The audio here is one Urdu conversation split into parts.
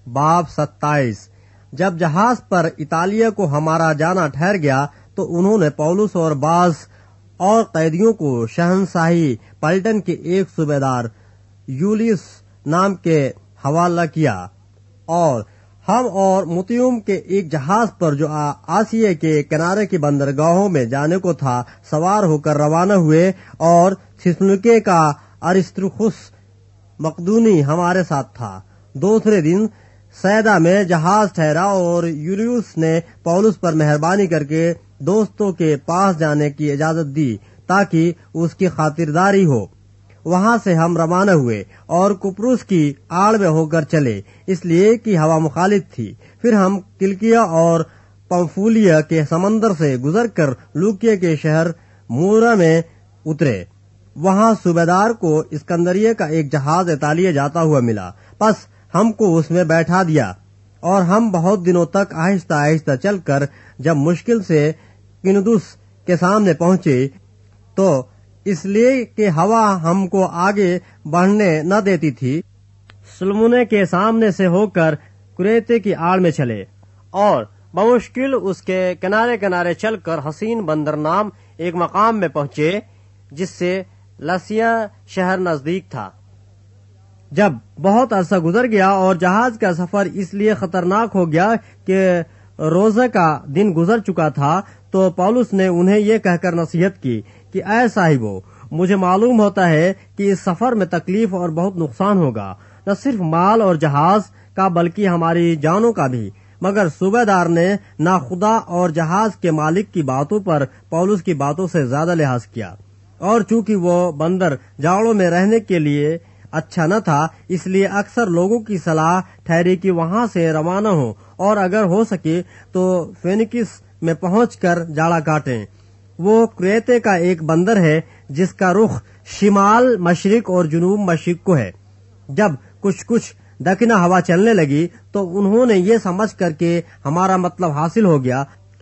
باب 27۔ جب جہاز پر اطالیہ کو ہمارا جانا ٹھہر گیا تو انہوں نے پولس اور بعض اور قیدیوں کو شہنشاہی پلٹن کے ایک صوبیدار یولیس نام کے حوالہ کیا، اور ہم اور متیوم کے ایک جہاز پر جو آسیہ کے کنارے کی بندرگاہوں میں جانے کو تھا سوار ہو کر روانہ ہوئے، اور تھسلونیکے کا ارسطرخس مقدونی ہمارے ساتھ تھا۔ دوسرے دن سیدا میں جہاز ٹھہرا اور یولیوس نے پولس پر مہربانی کر کے دوستوں کے پاس جانے کی اجازت دی تاکہ اس کی خاطرداری ہو۔ وہاں سے ہم روانہ ہوئے اور قبرص کی آڑ میں ہو کر چلے، اس لیے کہ ہوا مخالف تھی۔ پھر ہم کلکیا اور پمفولیا کے سمندر سے گزر کر لوکیا کے شہر مورا میں اترے۔ وہاں صوبیدار کو اسکندریہ کا ایک جہاز اطالیہ جاتا ہوا ملا، پس ہم کو اس میں بیٹھا دیا، اور ہم بہت دنوں تک آہستہ آہستہ چل کر جب مشکل سے کندوس کے سامنے پہنچے تو اس لیے کہ ہوا ہم کو آگے بڑھنے نہ دیتی تھی، سلمونے کے سامنے سے ہو کر کریتے کی آڑ میں چلے، اور بمشکل اس کے کنارے کنارے چل کر حسین بندر نام ایک مقام میں پہنچے جس سے لسیا شہر نزدیک تھا۔ جب بہت عرصہ گزر گیا اور جہاز کا سفر اس لیے خطرناک ہو گیا کہ روزہ کا دن گزر چکا تھا تو پولس نے انہیں یہ کہہ کر نصیحت کی کہ اے صاحبو، مجھے معلوم ہوتا ہے کہ اس سفر میں تکلیف اور بہت نقصان ہوگا، نہ صرف مال اور جہاز کا بلکہ ہماری جانوں کا بھی۔ مگر صوبیدار نے نہ خدا اور جہاز کے مالک کی باتوں پر پولس کی باتوں سے زیادہ لحاظ کیا، اور چونکہ وہ بندر جاڑوں میں رہنے کے لیے اچھا نہ تھا، اس لیے اکثر لوگوں کی صلاح ٹھہری کہ وہاں سے روانہ ہوں اور اگر ہو سکے تو فینکس میں پہنچ کر جاڑا کاٹیں۔ وہ کریتے کا ایک بندر ہے جس کا رخ شمال مشرق اور جنوب مشرق کو ہے۔ جب کچھ دکنہ ہوا چلنے لگی تو انہوں نے یہ سمجھ کر کہ ہمارا مطلب حاصل ہو گیا،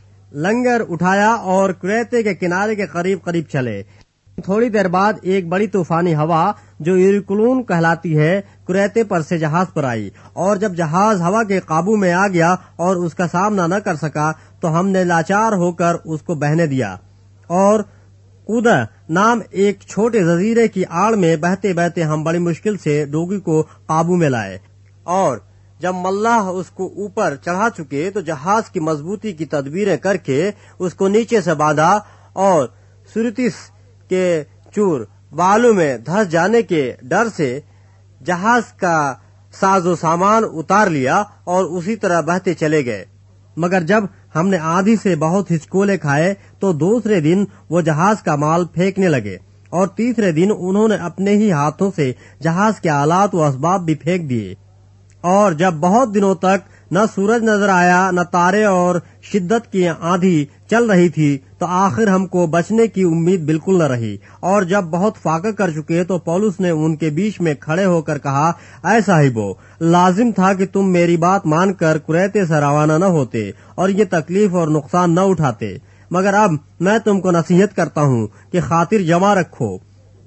لنگر اٹھایا اور کریتے کے کنارے کے قریب قریب چلے۔ تھوڑی دیر بعد ایک بڑی طوفانی ہوا جو یوریکلون کہلاتی ہے کریتے پر سے جہاز پر آئی، اور جب جہاز ہوا کے قابو میں آ گیا اور اس کا سامنا نہ کر سکا تو ہم نے لاچار ہو کر اس کو بہنے دیا، اور کودا نام ایک چھوٹے جزیرے کی آڑ میں بہتے بہتے ہم بڑی مشکل سے ڈوگی کو قابو میں لائے، اور جب ملاح اس کو اوپر چڑھا چکے تو جہاز کی مضبوطی کی تدبیریں کر کے اس کو نیچے سے باندھا، اور سورتس کے چور بالوں میں دھس جانے کے ڈر سے جہاز کا ساز و سامان اتار لیا اور اسی طرح بہتے چلے گئے۔ مگر جب ہم نے آندھی سے بہت ہچکولے کھائے تو دوسرے دن وہ جہاز کا مال پھینکنے لگے، اور تیسرے دن انہوں نے اپنے ہی ہاتھوں سے جہاز کے آلات و اسباب بھی پھینک دیے، اور جب بہت دنوں تک نہ سورج نظر آیا نہ تارے اور شدت کی آندھی چل رہی تھی تو آخر ہم کو بچنے کی امید بالکل نہ رہی، اور جب بہت فاقہ کر چکے تو پولس نے ان کے بیچ میں کھڑے ہو کر کہا، اے صاحبو، لازم تھا کہ تم میری بات مان کر کریتے سے روانہ نہ ہوتے اور یہ تکلیف اور نقصان نہ اٹھاتے، مگر اب میں تم کو نصیحت کرتا ہوں کہ خاطر جمع رکھو،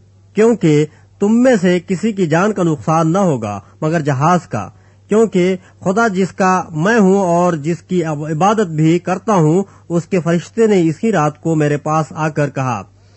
کیونکہ تم میں سے کسی کی جان کا نقصان نہ ہوگا مگر جہاز کا، کیونکہ خدا جس کا میں ہوں اور جس کی عبادت بھی کرتا ہوں اس کے فرشتے نے اسی رات کو میرے پاس آ کر کہا،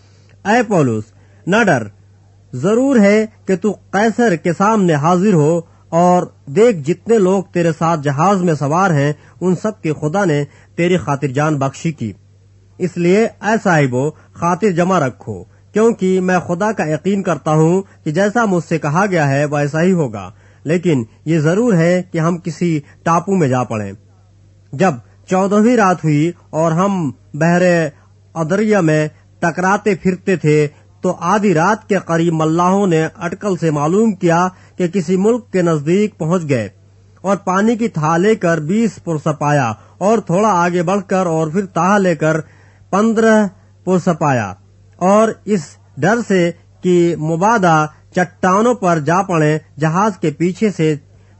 اے پولس، نہ ڈر، ضرور ہے کہ تو قیصر کے سامنے حاضر ہو، اور دیکھ جتنے لوگ تیرے ساتھ جہاز میں سوار ہیں ان سب کے خدا نے تیری خاطر جان بخشی کی، اس لیے اے صاحبو خاطر جمع رکھو، کیونکہ میں خدا کا یقین کرتا ہوں کہ جیسا مجھ سے کہا گیا ہے ویسا ہی ہوگا، لیکن یہ ضرور ہے کہ ہم کسی ٹاپو میں جا پڑیں۔ جب 14ویں رات ہوئی اور ہم بحر ادریا میں ٹکراتے پھرتے تھے تو آدھی رات کے قریب ملاحوں نے اٹکل سے معلوم کیا کہ کسی ملک کے نزدیک پہنچ گئے، اور پانی کی تھا لے کر 20 پرسہ پایا، اور تھوڑا آگے بڑھ کر اور پھر تاہ لے کر 15 پرسہ پایا، اور اس ڈر سے کہ مبادا چٹانوں پر جا پڑے جہاز کے پیچھے سے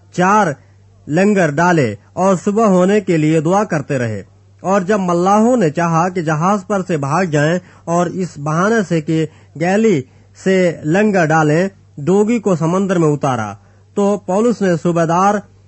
4 لنگر ڈالے اور صبح ہونے کے لیے دعا کرتے رہے، اور جب ملاحوں نے چاہا کہ جہاز پر سے بھاگ جائیں اور اس بہانے سے کہ گیلی سے لنگر ڈالیں ڈوگی کو سمندر میں اتارا، تو پولس نے صوبیدار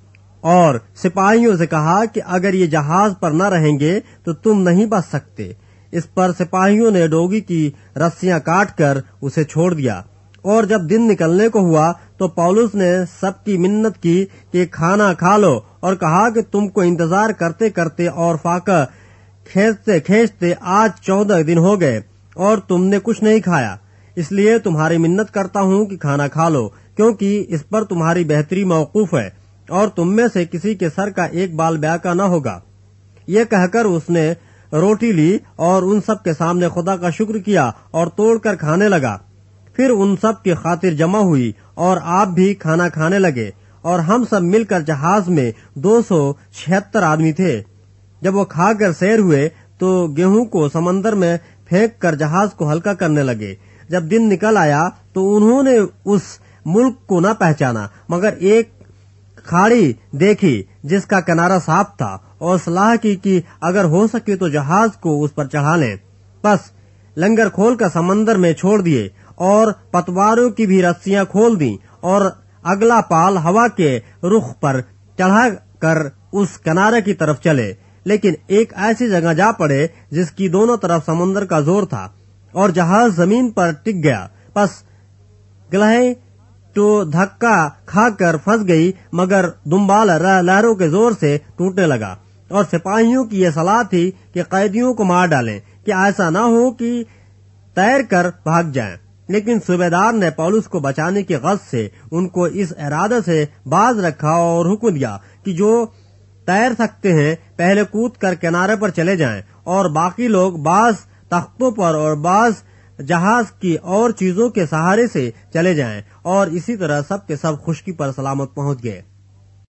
اور سپاہیوں سے کہا کہ اگر یہ جہاز پر نہ رہیں گے تو تم نہیں بچ سکتے۔ اس پر سپاہیوں نے ڈوگی کی رسیاں کاٹ کر اسے چھوڑ دیا، اور جب دن نکلنے کو ہوا تو پولس نے سب کی منت کی کہ کھانا کھا لو، اور کہا کہ تم کو انتظار کرتے کرتے اور فاقہ کھینچتے کھینچتے آج 14 دن ہو گئے اور تم نے کچھ نہیں کھایا، اس لیے تمہاری منت کرتا ہوں کہ کھانا کھا لو، کیونکہ اس پر تمہاری بہتری موقوف ہے، اور تم میں سے کسی کے سر کا ایک بال بیاکا نہ ہوگا۔ یہ کہہ کر اس نے روٹی لی اور ان سب کے سامنے خدا کا شکر کیا اور توڑ کر کھانے لگا۔ پھر ان سب کی خاطر جمع ہوئی اور آپ بھی کھانا کھانے لگے، اور ہم سب مل کر جہاز میں 276 آدمی تھے۔ جب وہ کھا کر سیر ہوئے تو گیہوں کو سمندر میں پھینک کر جہاز کو ہلکا کرنے لگے۔ جب دن نکل آیا تو انہوں نے اس ملک کو نہ پہچانا، مگر ایک کھاڑی دیکھی جس کا کنارہ صاف تھا، اور صلاح کی کہ اگر ہو سکے تو جہاز کو اس پر چڑھا لیں۔ بس لنگر کھول کر سمندر میں چھوڑ دیے، اور پتواروں کی بھی رسیاں کھول دیں، اور اگلا پال ہوا کے رخ پر چڑھا کر اس کنارے کی طرف چلے، لیکن ایک ایسی جگہ جا پڑے جس کی دونوں طرف سمندر کا زور تھا، اور جہاز زمین پر ٹک گیا۔ پس گلہے تو دھکا کھا کر پھنس گئی، مگر دنبال لہروں کے زور سے ٹوٹنے لگا، اور سپاہیوں کی یہ صلاح تھی کہ قیدیوں کو مار ڈالیں کہ ایسا نہ ہو کہ تیر کر بھاگ جائیں۔ لیکن صوبیدار نے پولس کو بچانے کی غرض سے ان کو اس ارادے سے باز رکھا اور حکم دیا کہ جو تیر سکتے ہیں پہلے کود کر کنارے پر چلے جائیں، اور باقی لوگ بعض تختوں پر اور بعض جہاز کی اور چیزوں کے سہارے سے چلے جائیں، اور اسی طرح سب کے سب خشکی پر سلامت پہنچ گئے۔